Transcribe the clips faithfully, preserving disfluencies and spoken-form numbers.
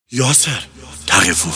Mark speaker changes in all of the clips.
Speaker 1: یاسر تقی‌پور.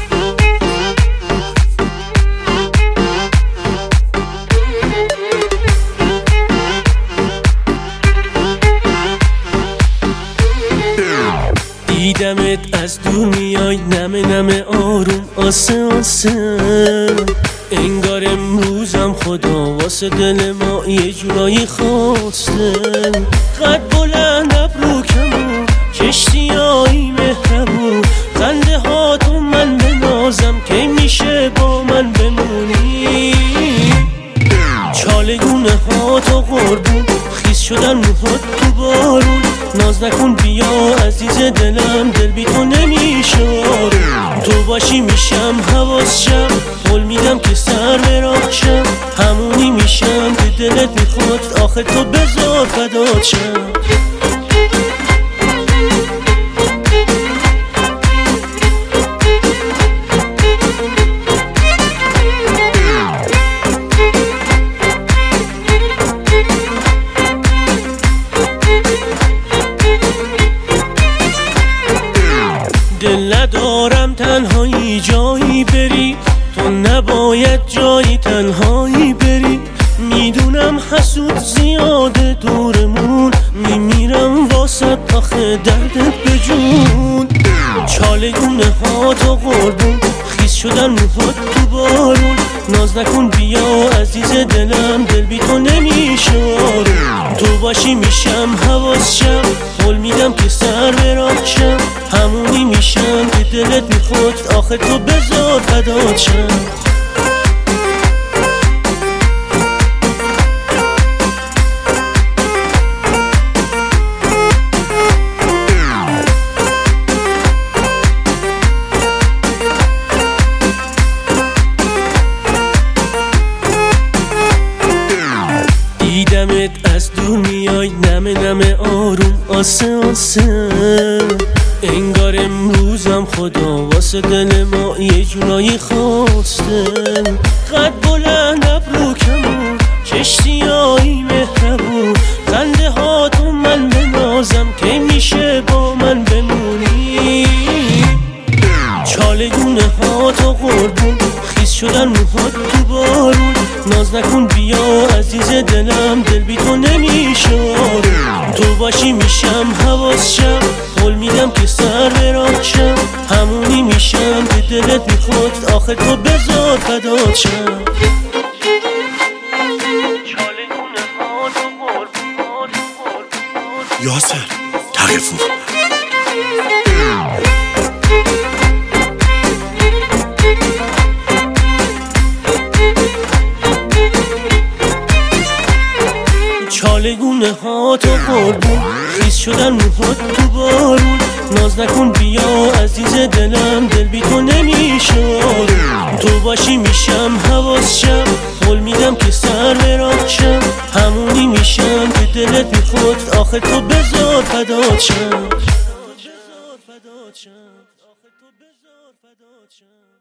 Speaker 2: دیدمت از دور میای نمه نمه آروم آسه آسه، انگار امروزم خدا واسه دل ما یه جورایی خواسته. قد بلند ابرو کمون کشتیایی مهربون، خنده هاتون من بنازم که میشه با من بمونی. چالگونه هاتو قربون خیس شدن موهات تو بارون، ناز نکن بیا عزیز دلم دل بی تو نمیشه. تو باشی میشم حواس شم، قول میدم که سر براه شم، همونی میشم که دلت میخواد، آخه تو بذار فدات شم. دل ندارم تنهایی جایی بری، تو نباید جایی تنهایی بری. میدونم حسود زیاده دورمون، میمیرم واسه آخه دردت به جون. چالگونه هاتو قربون خیس شدن موهات تو بارون، ناز نکن بیا عزیز دلم دل بی تو نمیشه. تو باشی میشم حواس شم، قول میدم که سر براه شم، همونی میشم که دلت میخواد، آخه تو بذار فدات شم. دیدمت از دور میای نمه نمه آروم آسه آسه، انگار امروزم خدا واسه دل ما یه جورایی خواسته. قد بلند ابرو کمون کشتیایی مهربون، خنده هاتون من بنازم که میشه با من بمونی. چالگونه هاتو قربون خیس شدن موهات تو بارون، ناز نکن بیا عزیز دلم دل بی تو نمیشه. تو باشی میشم حواس شم، قول میدم که سر براه شم، همونی میشم که دلت میخواد، آخه تو بذار فدات شم.
Speaker 1: یاسر تقی‌پور.
Speaker 2: چالگونه هاتو قربون خیس شدن موهات تو بارون، ناز نکن بیا عزیز دلم دل بی تو نمیشه. تو باشی میشم حواس شم، قول میدم که سر براه شم، همونی میشم که دلت میخواد، آخه تو بذار فدات شم.